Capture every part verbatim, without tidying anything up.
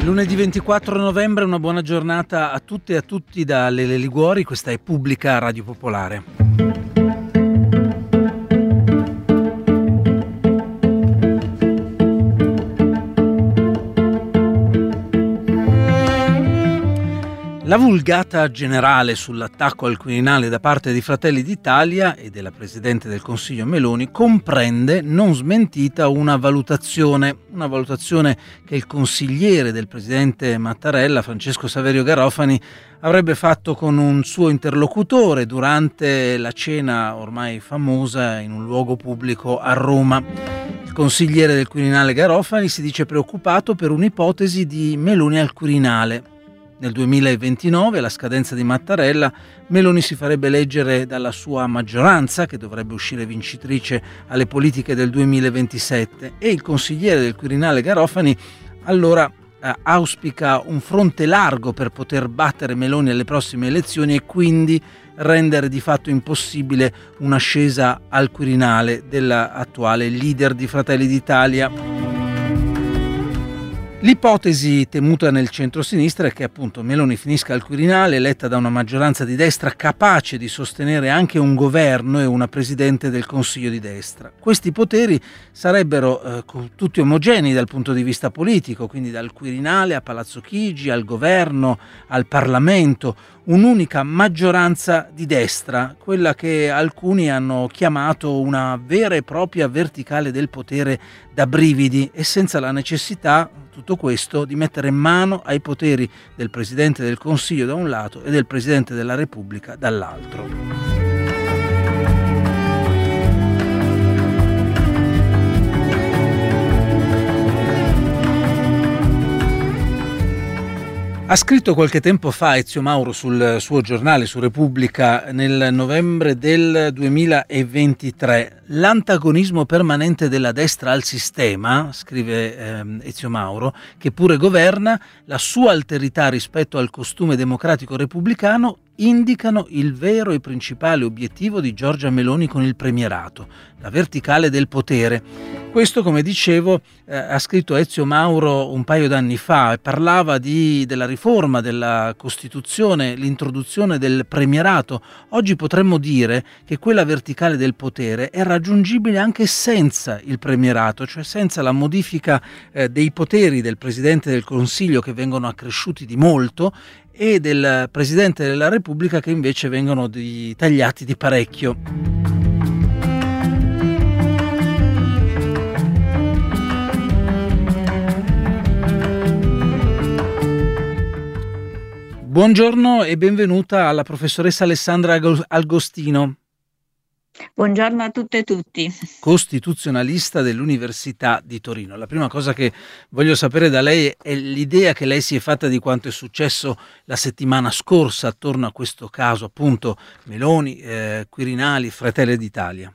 Lunedì ventiquattro novembre, una buona giornata a tutte e a tutti da Lele Liguori, questa è Pubblica Radio Popolare. La vulgata generale sull'attacco al Quirinale da parte di Fratelli d'Italia e della Presidente del Consiglio Meloni comprende, non smentita, una valutazione, una valutazione che il consigliere del Presidente Mattarella, Francesco Saverio Garofani, avrebbe fatto con un suo interlocutore durante la cena ormai famosa in un luogo pubblico a Roma. Il consigliere del Quirinale Garofani si dice preoccupato per un'ipotesi di Meloni al Quirinale. Nel duemilaventinove, alla scadenza di Mattarella, Meloni si farebbe eleggere dalla sua maggioranza, che dovrebbe uscire vincitrice alle politiche del duemilaventisette, e il consigliere del Quirinale Garofani allora eh, auspica un fronte largo per poter battere Meloni alle prossime elezioni e quindi rendere di fatto impossibile un'ascesa al Quirinale dell'attuale leader di Fratelli d'Italia. L'ipotesi temuta nel centro-sinistra è che appunto Meloni finisca al Quirinale eletta da una maggioranza di destra capace di sostenere anche un governo e una presidente del Consiglio di destra. Questi poteri sarebbero eh, tutti omogenei dal punto di vista politico, quindi dal Quirinale a Palazzo Chigi, al governo, al Parlamento, un'unica maggioranza di destra, quella che alcuni hanno chiamato una vera e propria verticale del potere da brividi e senza la necessità, tutto questo, di mettere mano ai poteri del Presidente del Consiglio da un lato e del Presidente della Repubblica dall'altro. Ha scritto qualche tempo fa Ezio Mauro sul suo giornale, su Repubblica, nel novembre del duemilaventitré: l'antagonismo permanente della destra al sistema, scrive ehm, Ezio Mauro, che pure governa, la sua alterità rispetto al costume democratico repubblicano indicano il vero e principale obiettivo di Giorgia Meloni con il premierato, la verticale del potere. Questo, come dicevo, eh, ha scritto Ezio Mauro un paio d'anni fa e parlava di, della riforma della Costituzione, l'introduzione del premierato. Oggi potremmo dire che quella verticale del potere è raggiungibile anche senza il premierato, cioè senza la modifica eh, dei poteri del Presidente del Consiglio, che vengono accresciuti di molto, e del Presidente della Repubblica, che invece vengono di, tagliati di parecchio. Buongiorno e benvenuta alla professoressa Alessandra Agostino. Buongiorno a tutte e tutti. Costituzionalista dell'Università di Torino. La prima cosa che voglio sapere da lei è l'idea che lei si è fatta di quanto è successo la settimana scorsa attorno a questo caso, appunto Meloni, eh, Quirinali, Fratelli d'Italia.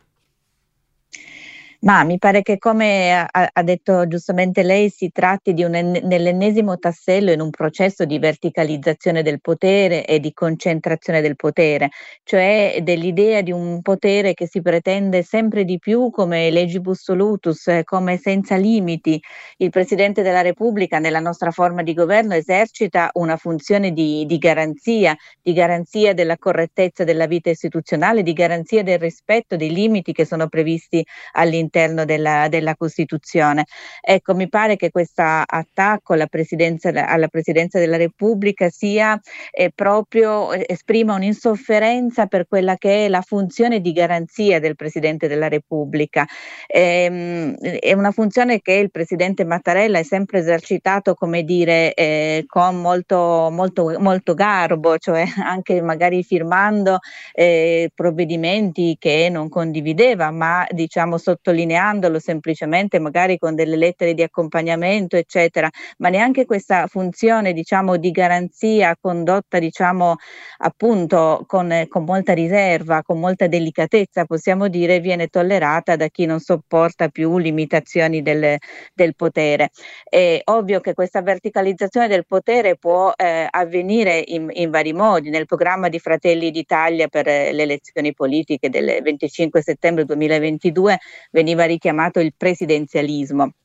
Ma mi pare che, come ha, ha detto giustamente lei, si tratti di un nell'ennesimo tassello in un processo di verticalizzazione del potere e di concentrazione del potere, cioè dell'idea di un potere che si pretende sempre di più come legibus solutus, come senza limiti. Il Presidente della Repubblica, nella nostra forma di governo, esercita una funzione di, di garanzia, di garanzia della correttezza della vita istituzionale, di garanzia del rispetto dei limiti che sono previsti all'interno Della, della Costituzione. Ecco, mi pare che questo attacco alla presidenza, alla presidenza della Repubblica sia eh, proprio eh, esprima un'insofferenza per quella che è la funzione di garanzia del Presidente della Repubblica. Ehm, è una funzione che il Presidente Mattarella ha sempre esercitato, come dire, eh, con molto, molto, molto garbo, cioè anche magari firmando eh, provvedimenti che non condivideva, ma diciamo sottolineando semplicemente magari con delle lettere di accompagnamento, eccetera, ma neanche questa funzione, diciamo, di garanzia condotta, diciamo, appunto con, con molta riserva, con molta delicatezza, possiamo dire, viene tollerata da chi non sopporta più limitazioni del, del potere. È ovvio che questa verticalizzazione del potere può eh, avvenire in, in vari modi. Nel programma di Fratelli d'Italia per eh, le elezioni politiche del venticinque settembre duemilaventidue veniva richiamato il presidenzialismo.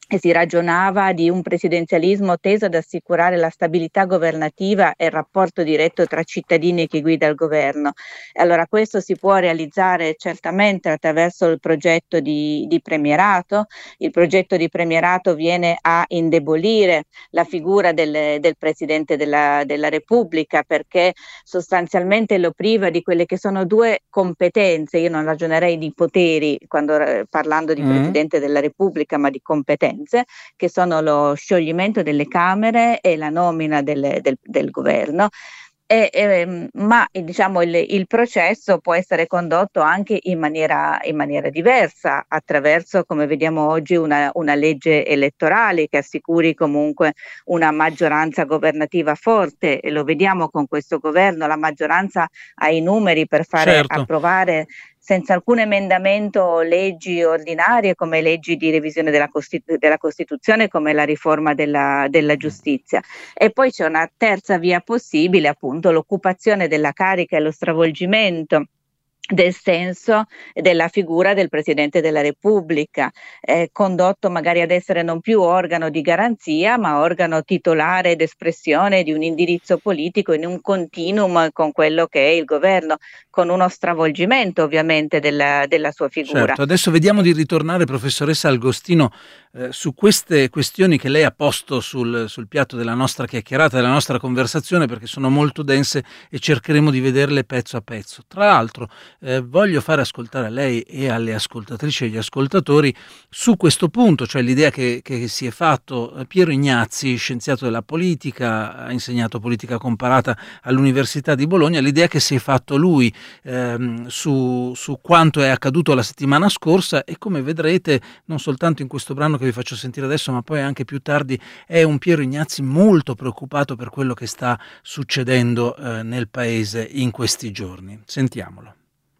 e si ragionava di un presidenzialismo teso ad assicurare la stabilità governativa e il rapporto diretto tra cittadini e chi guida il governo. E allora questo si può realizzare certamente attraverso il progetto di, di premierato. Il progetto di premierato viene a indebolire la figura del, del Presidente della, della Repubblica, perché sostanzialmente lo priva di quelle che sono due competenze. Io non ragionerei di poteri quando parlando di Mm. Presidente della Repubblica, ma di competenze, che sono lo scioglimento delle Camere e la nomina del, del, del governo. E, e, ma diciamo il, il processo può essere condotto anche in maniera, in maniera diversa, attraverso, come vediamo oggi, una, una legge elettorale che assicuri comunque una maggioranza governativa forte, e lo vediamo con questo governo, la maggioranza ha i numeri per fare Certo. approvare senza alcun emendamento leggi ordinarie come leggi di revisione della, Costitu- della Costituzione, come la riforma della, della giustizia. E poi c'è una terza via possibile, appunto l'occupazione della carica e lo stravolgimento del senso della figura del Presidente della Repubblica, eh, condotto magari ad essere non più organo di garanzia, ma organo titolare ed espressione di un indirizzo politico in un continuum con quello che è il governo, con uno stravolgimento ovviamente della, della sua figura. Certo, adesso vediamo di ritornare, professoressa Agostino, eh, su queste questioni che lei ha posto sul, sul piatto della nostra chiacchierata, della nostra conversazione, perché sono molto dense e cercheremo di vederle pezzo a pezzo. Tra l'altro, Eh, voglio fare ascoltare a lei e alle ascoltatrici e agli ascoltatori su questo punto, cioè l'idea che, che si è fatto Piero Ignazzi, scienziato della politica, ha insegnato politica comparata all'Università di Bologna, l'idea che si è fatto lui ehm, su, su quanto è accaduto la settimana scorsa, e come vedrete non soltanto in questo brano che vi faccio sentire adesso, ma poi anche più tardi, è un Piero Ignazzi molto preoccupato per quello che sta succedendo eh, nel paese in questi giorni. Sentiamolo.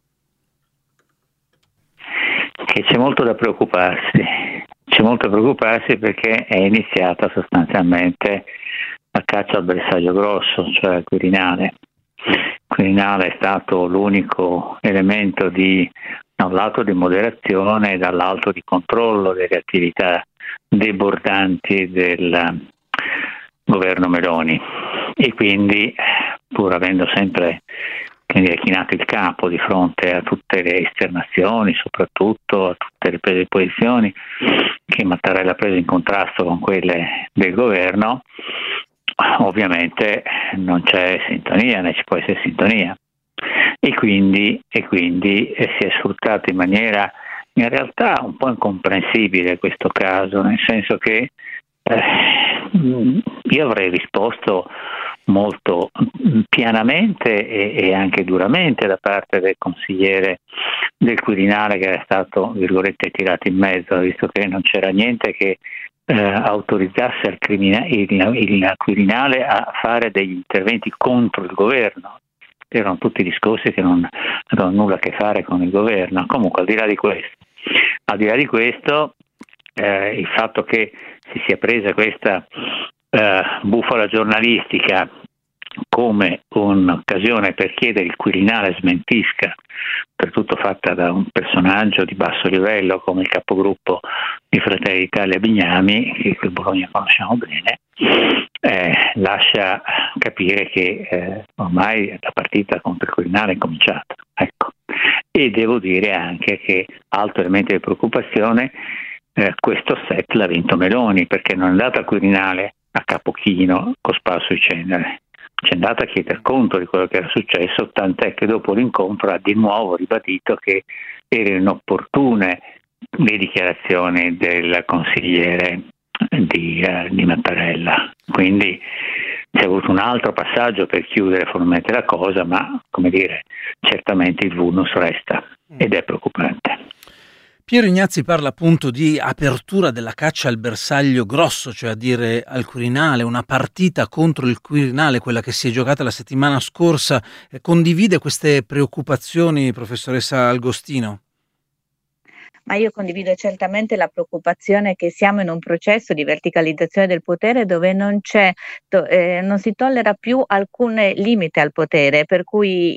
Che c'è molto da preoccuparsi, c'è molto da preoccuparsi perché è iniziata sostanzialmente la caccia al bersaglio grosso, cioè al Quirinale. Il Quirinale è stato l'unico elemento di, da un lato di moderazione e dall'altro di controllo delle attività debordanti del governo Meloni, e quindi, pur avendo sempre quindi chinato il capo di fronte a tutte le esternazioni, soprattutto a tutte le prese di posizioni che Mattarella ha preso in contrasto con quelle del governo, ovviamente non c'è sintonia, né ci può essere sintonia, e quindi, e quindi si è sfruttato in maniera in realtà un po' incomprensibile questo caso, nel senso che eh, io avrei risposto molto pianamente e, e anche duramente da parte del consigliere del Quirinale, che era stato, virgolette, tirato in mezzo, visto che non c'era niente che eh, autorizzasse il, crimina- il, il Quirinale a fare degli interventi contro il governo. Erano tutti discorsi che non avevano nulla a che fare con il governo. Comunque, al di là di questo, al di là di questo eh, il fatto che si sia presa questa Uh, bufala giornalistica come un'occasione per chiedere il Quirinale smentisca, per tutto fatta da un personaggio di basso livello come il capogruppo di Fratelli d'Italia Bignami, che qui a Bologna conosciamo bene, eh, lascia capire che eh, ormai la partita contro il Quirinale è cominciata. Ecco. E devo dire anche che altro elemento di preoccupazione, eh, questo set l'ha vinto Meloni, perché non è andata al Quirinale a capo chino, cosparso di cenere, ci è andata a chiedere conto di quello che era successo, tant'è che dopo l'incontro ha di nuovo ribadito che erano inopportune le dichiarazioni del consigliere di, uh, di Mattarella. Quindi c'è avuto un altro passaggio per chiudere formalmente la cosa, ma come dire, certamente il vulnus resta ed è preoccupante. Piero Ignazzi parla appunto di apertura della caccia al bersaglio grosso, cioè a dire al Quirinale, una partita contro il Quirinale, quella che si è giocata la settimana scorsa. Eh, condivide queste preoccupazioni, professoressa Agostino? Ma io condivido certamente la preoccupazione che siamo in un processo di verticalizzazione del potere dove non c'è, eh, non si tollera più alcun limite al potere, per cui i,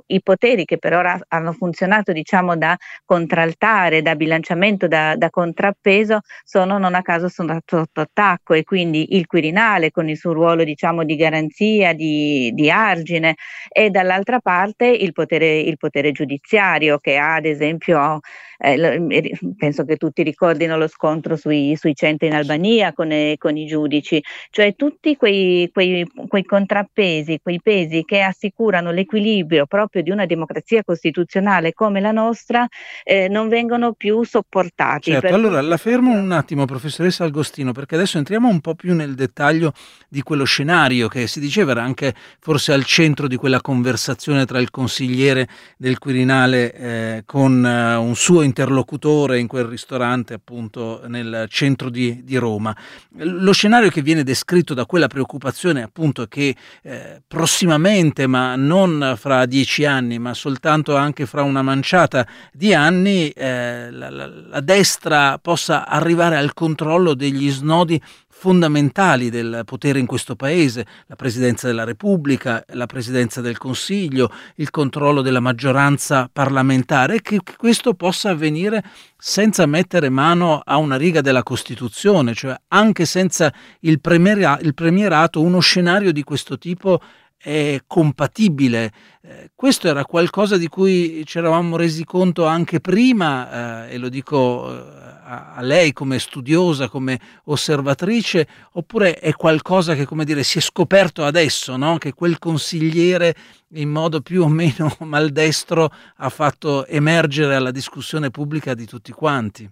i poteri che per ora hanno funzionato, diciamo, da contraltare, da bilanciamento, da, da contrappeso, sono non a caso sono sotto attacco, e quindi il Quirinale con il suo ruolo, diciamo, di garanzia, di, di argine, e dall'altra parte il potere, il potere giudiziario, che ha ad esempio, eh, penso che tutti ricordino lo scontro sui, sui centri in Albania con, eh, con i giudici, cioè tutti quei, quei, quei contrappesi, quei pesi che assicurano l'equilibrio proprio di una democrazia costituzionale come la nostra, eh, non vengono più sopportati. Certo, per allora cui... la fermo un attimo, professoressa Agostino, perché adesso entriamo un po' più nel dettaglio di quello scenario che si diceva era anche forse al centro di quella conversazione tra il consigliere del Quirinale eh, con uh, un suo interlocutore in quel ristorante appunto nel centro di, di Roma. Lo scenario che viene descritto da quella preoccupazione appunto è che eh, prossimamente, ma non fra dieci anni, ma soltanto anche fra una manciata di anni, eh, la, la, la destra possa arrivare al controllo degli snodi fondamentali del potere in questo paese, la Presidenza della Repubblica, la Presidenza del Consiglio, il controllo della maggioranza parlamentare, che questo possa avvenire senza mettere mano a una riga della Costituzione, cioè anche senza il, premiera, il premierato. Uno scenario di questo tipo è compatibile. Eh, questo era qualcosa di cui ci eravamo resi conto anche prima, eh, e lo dico eh, a, a lei come studiosa, come osservatrice, oppure è qualcosa che, come dire, si è scoperto adesso, no? Che quel consigliere in modo più o meno maldestro ha fatto emergere alla discussione pubblica di tutti quanti?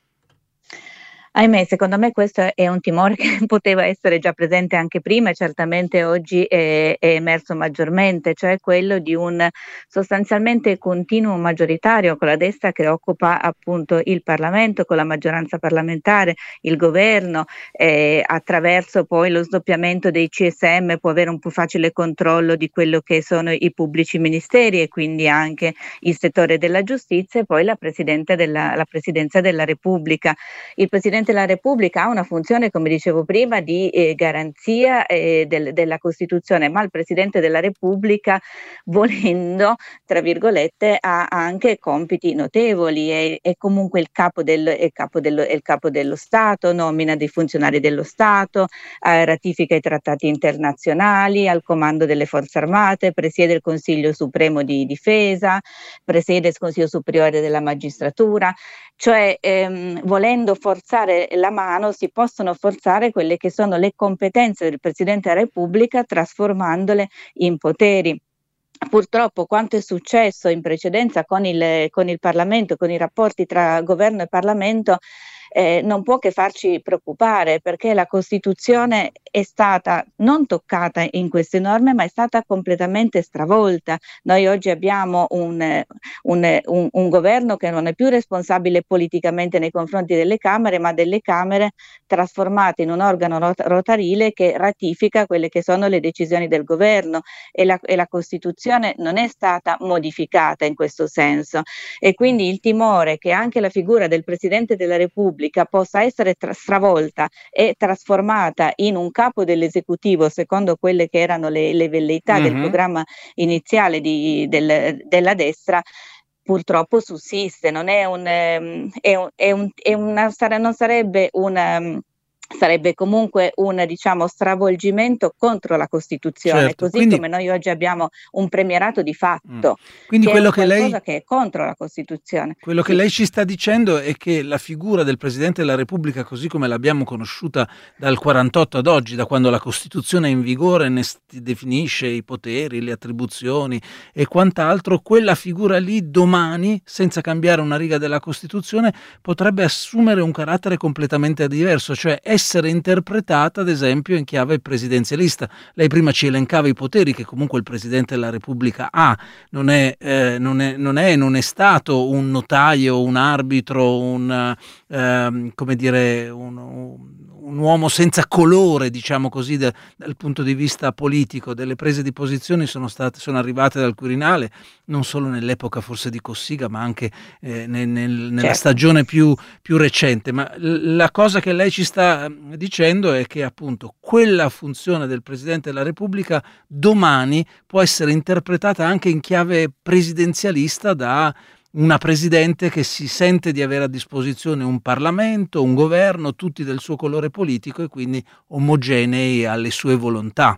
Ahimè, secondo me questo è un timore che poteva essere già presente anche prima e certamente oggi è, è emerso maggiormente, cioè quello di un sostanzialmente continuo maggioritario con la destra che occupa appunto il Parlamento, con la maggioranza parlamentare, il governo, eh, attraverso poi lo sdoppiamento dei C S M può avere un più facile controllo di quello che sono i pubblici ministeri e quindi anche il settore della giustizia, e poi la, Presidente della, la Presidenza della Repubblica. Il Presidente della Repubblica ha una funzione, come dicevo prima, di eh, garanzia eh, del, della Costituzione, ma il Presidente della Repubblica, volendo, tra virgolette, ha anche compiti notevoli, è, è comunque il capo, del, è il, capo dello, è il capo dello Stato, nomina dei funzionari dello Stato, eh, ratifica i trattati internazionali, al comando delle forze armate, presiede il Consiglio Supremo di Difesa, presiede il Consiglio Superiore della Magistratura, cioè ehm, volendo forzare la mano si possono forzare quelle che sono le competenze del Presidente della Repubblica, trasformandole in poteri. Purtroppo quanto è successo in precedenza con il, con il Parlamento, con i rapporti tra governo e Parlamento, eh, non può che farci preoccupare, perché la Costituzione è stata non toccata in queste norme, ma è stata completamente stravolta. Noi oggi abbiamo un, un, un, un governo che non è più responsabile politicamente nei confronti delle Camere, ma delle Camere trasformate in un organo rot- rotarile che ratifica quelle che sono le decisioni del governo, e la, e la Costituzione non è stata modificata in questo senso. E quindi il timore che anche la figura del Presidente della Repubblica possa essere tra- stravolta e trasformata in un capo dell'esecutivo secondo quelle che erano le, le velleità mm-hmm. del programma iniziale di, del, della destra, purtroppo sussiste. Non è un, è un, è un, è una, non sarebbe una sarebbe comunque un, diciamo, stravolgimento contro la Costituzione, certo, così quindi, come noi oggi abbiamo un premierato di fatto, mm, quindi che quello è che qualcosa lei, che è contro la Costituzione. Quello sì. che lei ci sta dicendo è che la figura del Presidente della Repubblica, così come l'abbiamo conosciuta dal quarantotto ad oggi, da quando la Costituzione è in vigore, ne definisce i poteri, le attribuzioni e quant'altro, quella figura lì domani, senza cambiare una riga della Costituzione, potrebbe assumere un carattere completamente diverso, cioè essere interpretata ad esempio in chiave presidenzialista. Lei prima ci elencava i poteri che comunque il Presidente della Repubblica ha, non è, eh, non è, non è, non è stato un notaio, un arbitro, un, eh, come dire, un, un un uomo senza colore, diciamo così, da, dal punto di vista politico. Delle prese di posizione sono state, sono arrivate dal Quirinale, non solo nell'epoca forse di Cossiga, ma anche eh, nel, nel, nella Certo. stagione più, più recente. Ma l- la cosa che lei ci sta dicendo è che appunto quella funzione del Presidente della Repubblica domani può essere interpretata anche in chiave presidenzialista da una Presidente che si sente di avere a disposizione un Parlamento, un governo, tutti del suo colore politico e quindi omogenei alle sue volontà.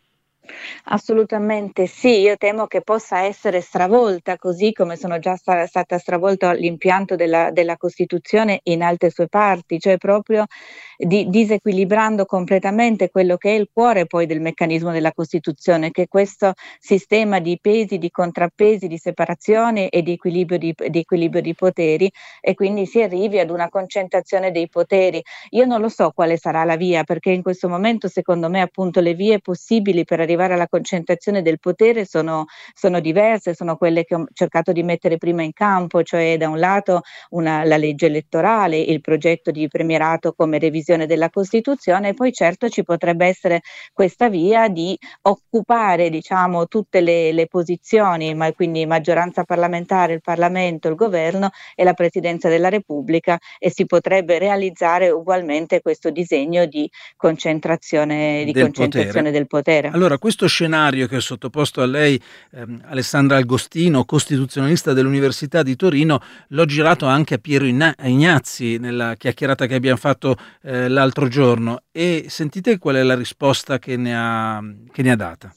Assolutamente sì, io temo che possa essere stravolta, così come sono già sta- stata stravolta l'impianto della, della Costituzione in altre sue parti, cioè proprio di, disequilibrando completamente quello che è il cuore poi del meccanismo della Costituzione, che è questo sistema di pesi, di contrappesi, di separazione e di equilibrio di, di equilibrio di poteri, e quindi si arrivi ad una concentrazione dei poteri. Io non lo so quale sarà la via, perché in questo momento secondo me appunto le vie possibili per arrivare alla concentrazione del potere sono, sono diverse, sono quelle che ho cercato di mettere prima in campo, cioè da un lato una, la legge elettorale, il progetto di premierato come revisione della Costituzione, e poi certo ci potrebbe essere questa via di occupare, diciamo, tutte le, le posizioni, ma quindi maggioranza parlamentare, il Parlamento, il governo e la Presidenza della Repubblica, e si potrebbe realizzare ugualmente questo disegno di concentrazione, di Del concentrazione potere. del potere. Allora, questo scenario che ho sottoposto a lei, ehm, Alessandra Agostino, costituzionalista dell'Università di Torino, l'ho girato anche a Piero Igna- Ignazzi nella chiacchierata che abbiamo fatto eh, l'altro giorno, e sentite qual è la risposta che ne ha, che ne ha data.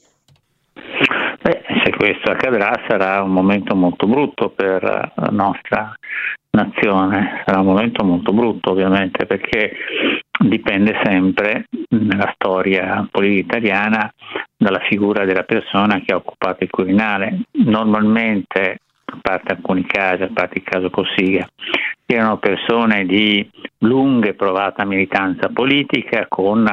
Beh, se questo accadrà sarà un momento molto brutto per la nostra nazione, sarà un momento molto brutto ovviamente, perché dipende sempre nella storia politica italiana dalla figura della persona che ha occupato il Quirinale. Normalmente, a parte alcuni casi, a parte il caso Cossiga, erano persone di lunga e provata militanza politica con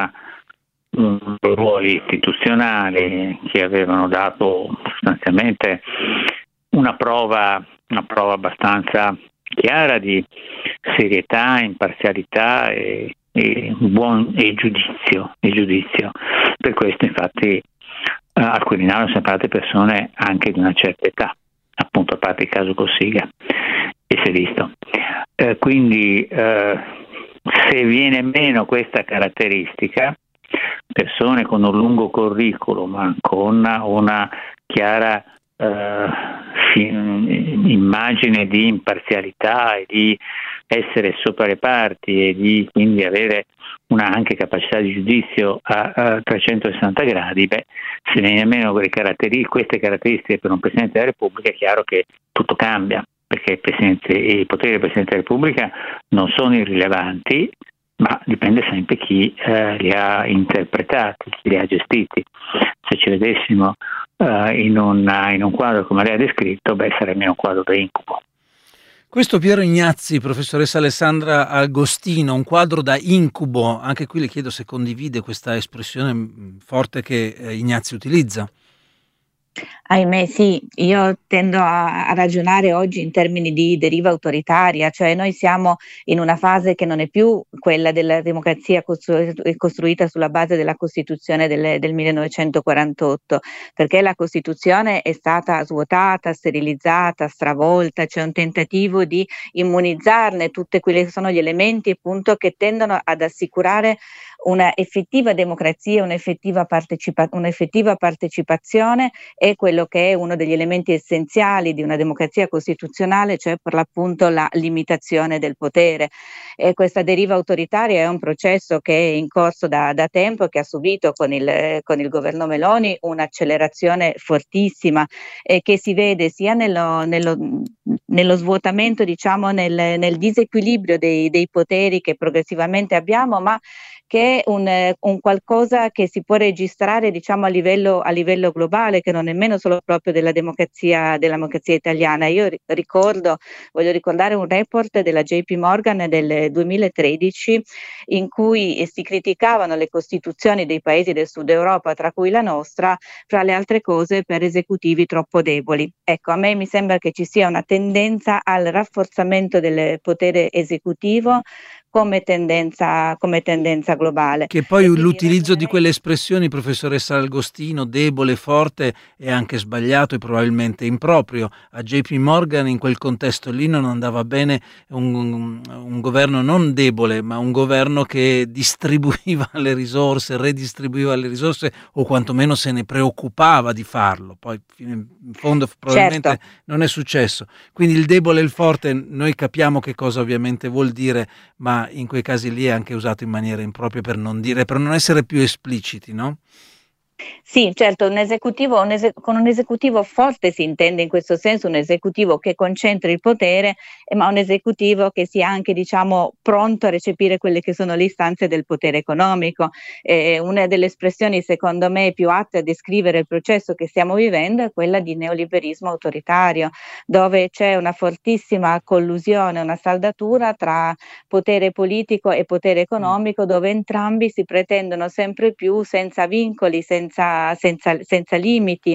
um, ruoli istituzionali che avevano dato sostanzialmente una prova, una prova abbastanza chiara di serietà, imparzialità e, e buon e giudizio, e giudizio. Per questo infatti eh, al Quirinale sono state persone anche di una certa età, appunto a parte il caso Cossiga, e si è visto. Eh, quindi eh, se viene meno questa caratteristica, persone con un lungo curriculum, ma con una chiara Uh, immagine di imparzialità e di essere sopra le parti e di quindi avere una anche capacità di giudizio a, a trecentosessanta gradi, beh, se viene meno caratteri- queste caratteristiche per un Presidente della Repubblica, è chiaro che tutto cambia, perché il, Presidente, i poteri del Presidente della Repubblica non sono irrilevanti, ma dipende sempre chi eh, li ha interpretati, chi li ha gestiti. Se ci vedessimo uh, in, una, in un quadro come lei ha descritto, beh, sarebbe un quadro da incubo. Questo Piero Ignazzi, professoressa Alessandra Agostino, un quadro da incubo. Anche qui le chiedo se condivide questa espressione forte che eh, Ignazzi utilizza. Ahimè sì, io tendo a, a ragionare oggi in termini di deriva autoritaria, cioè noi siamo in una fase che non è più quella della democrazia costru- costruita sulla base della Costituzione del, del millenovecentoquarantotto, perché la Costituzione è stata svuotata, sterilizzata, stravolta, c'è un tentativo di immunizzarne tutti quelli che sono gli elementi appunto che tendono ad assicurare una effettiva democrazia, un'effettiva, partecipa- un'effettiva partecipazione è quello che è uno degli elementi essenziali di una democrazia costituzionale, cioè per l'appunto la limitazione del potere. E questa deriva autoritaria è un processo che è in corso da, da tempo, che ha subito con il, con il governo Meloni un'accelerazione fortissima e che si vede sia nello, nello, nello svuotamento, diciamo nel, nel disequilibrio dei, dei poteri che progressivamente abbiamo, ma che è un, un qualcosa che si può registrare diciamo a livello, a livello globale, che non è nemmeno solo proprio della democrazia, della democrazia italiana. Io ricordo, voglio ricordare un report della J P Morgan del duemilatredici in cui si criticavano le costituzioni dei paesi del sud Europa, tra cui la nostra, fra le altre cose per esecutivi troppo deboli. Ecco, a me mi sembra che ci sia una tendenza al rafforzamento del potere esecutivo come tendenza, come tendenza globale. Che poi Quindi l'utilizzo di ragionerei... quelle espressioni, professoressa Agostino, debole, forte, è anche sbagliato e probabilmente improprio. A J P Morgan in quel contesto lì non andava bene un, un governo non debole, ma un governo che distribuiva le risorse, redistribuiva le risorse o quantomeno se ne preoccupava di farlo. Poi in fondo probabilmente Certo. non è successo. Quindi il debole e il forte noi capiamo che cosa ovviamente vuol dire, ma in quei casi lì è anche usato in maniera impropria per non dire, per non essere più espliciti, no? Sì, certo, un esecutivo, un ese- con un esecutivo forte si intende in questo senso un esecutivo che concentri il potere, eh, ma un esecutivo che sia anche, diciamo, pronto a recepire quelle che sono le istanze del potere economico. Eh, una delle espressioni, secondo me, più atte a descrivere il processo che stiamo vivendo è quella di neoliberismo autoritario, dove c'è una fortissima collusione, una saldatura tra potere politico e potere economico, dove entrambi si pretendono sempre più senza vincoli, senza Senza, senza, senza limiti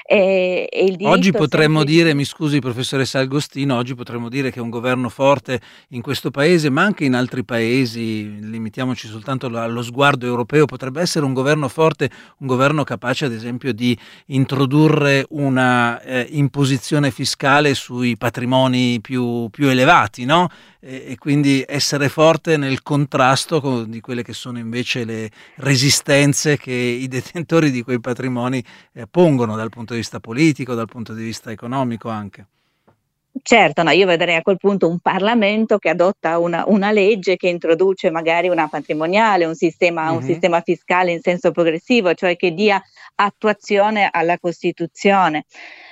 e, e il diritto Oggi potremmo sempre dire, di... mi scusi professoressa Agostino, oggi potremmo dire che un governo forte in questo paese, ma anche in altri paesi, limitiamoci soltanto allo sguardo europeo, potrebbe essere un governo forte, un governo capace ad esempio di introdurre una eh, imposizione fiscale sui patrimoni più, più elevati, no? E, e quindi essere forte nel contrasto con, di quelle che sono invece le resistenze che i detentori di quei patrimoni eh, pongono dal punto di vista politico, dal punto di vista economico anche. Certo, no, io vedrei a quel punto un Parlamento che adotta una, una legge che introduce magari una patrimoniale, un sistema, un Mm-hmm. sistema fiscale in senso progressivo, cioè che dia attuazione alla Costituzione.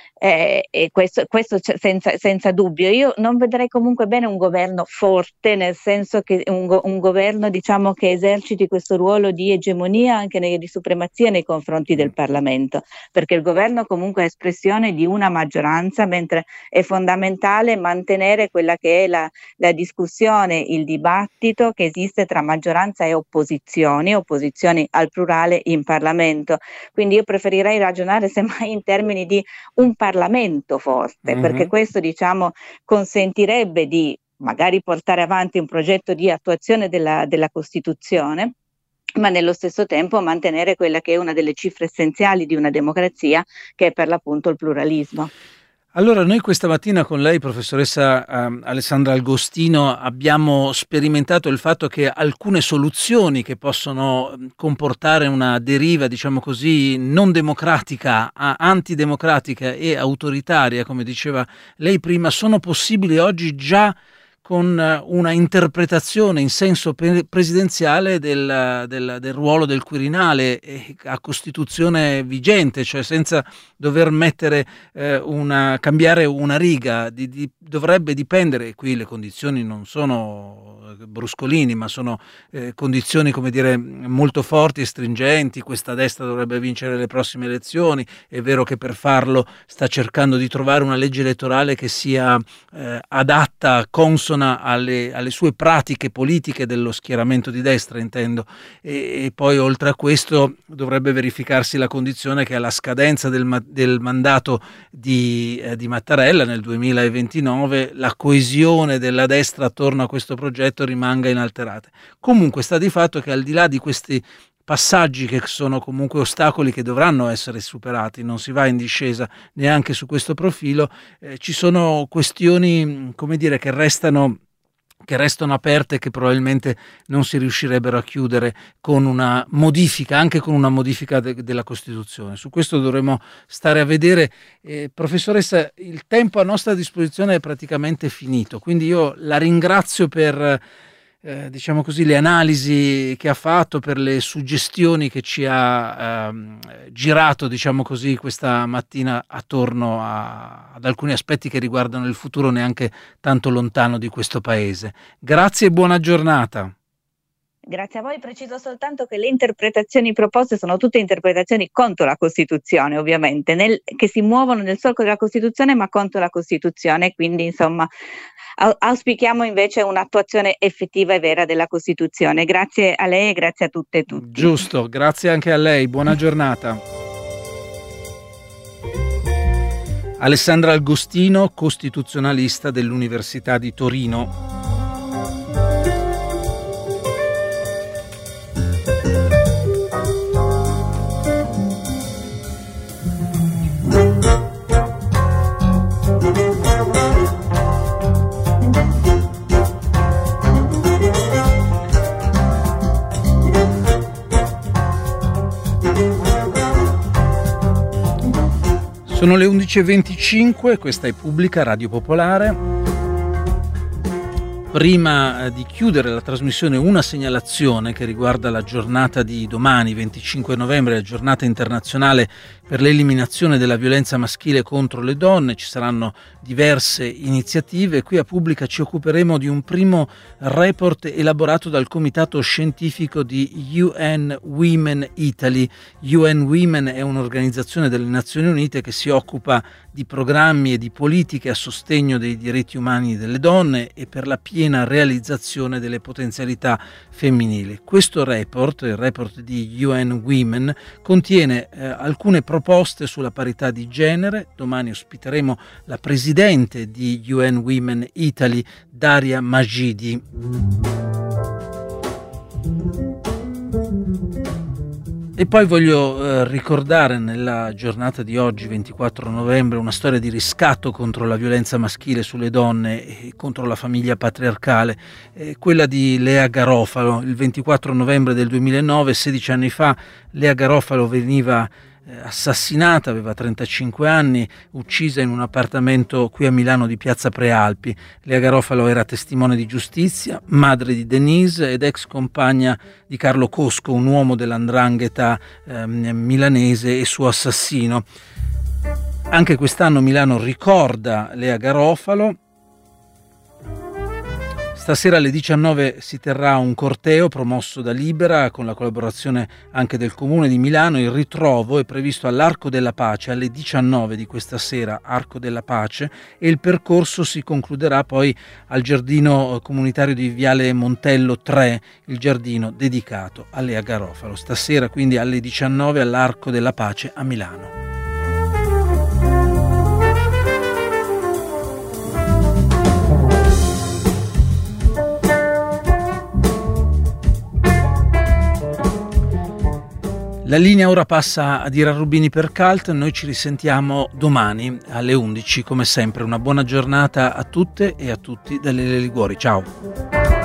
Eh, e questo, questo senza, senza dubbio. Io non vedrei comunque bene un governo forte, nel senso che un, go- un governo, diciamo, che eserciti questo ruolo di egemonia, anche nei, di supremazia nei confronti del Parlamento, perché il governo comunque è espressione di una maggioranza, mentre è fondamentale mantenere quella che è la, la discussione, il dibattito che esiste tra maggioranza e opposizioni, opposizioni al plurale in Parlamento. Quindi io preferirei ragionare semmai in termini di un Parlamento forte, Mm-hmm. perché questo, diciamo, consentirebbe di magari portare avanti un progetto di attuazione della, della Costituzione, ma nello stesso tempo mantenere quella che è una delle cifre essenziali di una democrazia, che è per l'appunto il pluralismo. Allora, noi questa mattina con lei, professoressa eh, Alessandra Agostino, abbiamo sperimentato il fatto che alcune soluzioni che possono comportare una deriva, diciamo così, non democratica, antidemocratica e autoritaria, come diceva lei prima, sono possibili oggi già con una interpretazione in senso presidenziale del, del, del ruolo del Quirinale a Costituzione vigente, cioè senza dover mettere eh, una, cambiare una riga, di, di, dovrebbe dipendere, qui le condizioni non sono bruscolini, ma sono eh, condizioni, come dire, molto forti e stringenti. Questa destra dovrebbe vincere le prossime elezioni, è vero che per farlo sta cercando di trovare una legge elettorale che sia eh, adatta, consona Alle, alle sue pratiche politiche dello schieramento di destra, intendo, e, e poi oltre a questo dovrebbe verificarsi la condizione che alla scadenza del, del mandato di, eh, di Mattarella nel duemilaventinove la coesione della destra attorno a questo progetto rimanga inalterata. Comunque sta di fatto che al di là di questi passaggi che sono comunque ostacoli che dovranno essere superati, non si va in discesa neanche su questo profilo, eh, ci sono questioni, come dire, che restano che restano aperte e che probabilmente non si riuscirebbero a chiudere con una modifica, anche con una modifica de- della Costituzione. Su questo dovremo stare a vedere. Eh, professoressa, il tempo a nostra disposizione è praticamente finito, quindi io la ringrazio per Eh, diciamo così, le analisi che ha fatto, per le suggestioni che ci ha ehm, girato, diciamo così, questa mattina attorno a, ad alcuni aspetti che riguardano il futuro neanche tanto lontano di questo paese. Grazie e buona giornata. Grazie a voi, preciso soltanto che le interpretazioni proposte sono tutte interpretazioni contro la Costituzione, ovviamente, nel, che si muovono nel solco della Costituzione ma contro la Costituzione, quindi insomma auspichiamo invece un'attuazione effettiva e vera della Costituzione. Grazie a lei e grazie a tutte e tutti. Giusto, grazie anche a lei, buona giornata. Alessandra Agostino, costituzionalista dell'Università di Torino. Sono le undici e venticinque, questa è Pubblica, Radio Popolare. Prima di chiudere la trasmissione, una segnalazione che riguarda la giornata di domani, venticinque novembre, la giornata internazionale per l'eliminazione della violenza maschile contro le donne. Ci saranno diverse iniziative. Qui a Pubblica ci occuperemo di un primo report elaborato dal comitato scientifico di U N Women Italy. U N Women è un'organizzazione delle Nazioni Unite che si occupa di programmi e di politiche a sostegno dei diritti umani delle donne e per la piena realizzazione delle potenzialità femminili. Questo report, il report di U N Women, contiene eh, alcune proposte sulla parità di genere. Domani ospiteremo la presidente di U N Women Italy, Daria Magidi. E poi voglio eh, ricordare nella giornata di oggi, ventiquattro novembre, una storia di riscatto contro la violenza maschile sulle donne e contro la famiglia patriarcale, eh, quella di Lea Garofalo. Il ventiquattro novembre del duemilanove, sedici anni fa, Lea Garofalo veniva assassinata, aveva trentacinque anni, uccisa in un appartamento qui a Milano di Piazza Prealpi. Lea Garofalo era testimone di giustizia, madre di Denise ed ex compagna di Carlo Cosco, un uomo dell'andrangheta eh, milanese e suo assassino. Anche quest'anno Milano ricorda Lea Garofalo. Stasera alle diciannove si terrà un corteo promosso da Libera con la collaborazione anche del Comune di Milano. Il ritrovo è previsto all'Arco della Pace alle diciannove di questa sera, Arco della Pace, e il percorso si concluderà poi al giardino comunitario di Viale Montello tre, il giardino dedicato a Lea Garofalo. Stasera quindi alle diciannove all'Arco della Pace a Milano. La linea ora passa a Ira Rubini per Cult. Noi ci risentiamo domani alle undici, come sempre. Una buona giornata a tutte e a tutti da Lele Liguori. Ciao.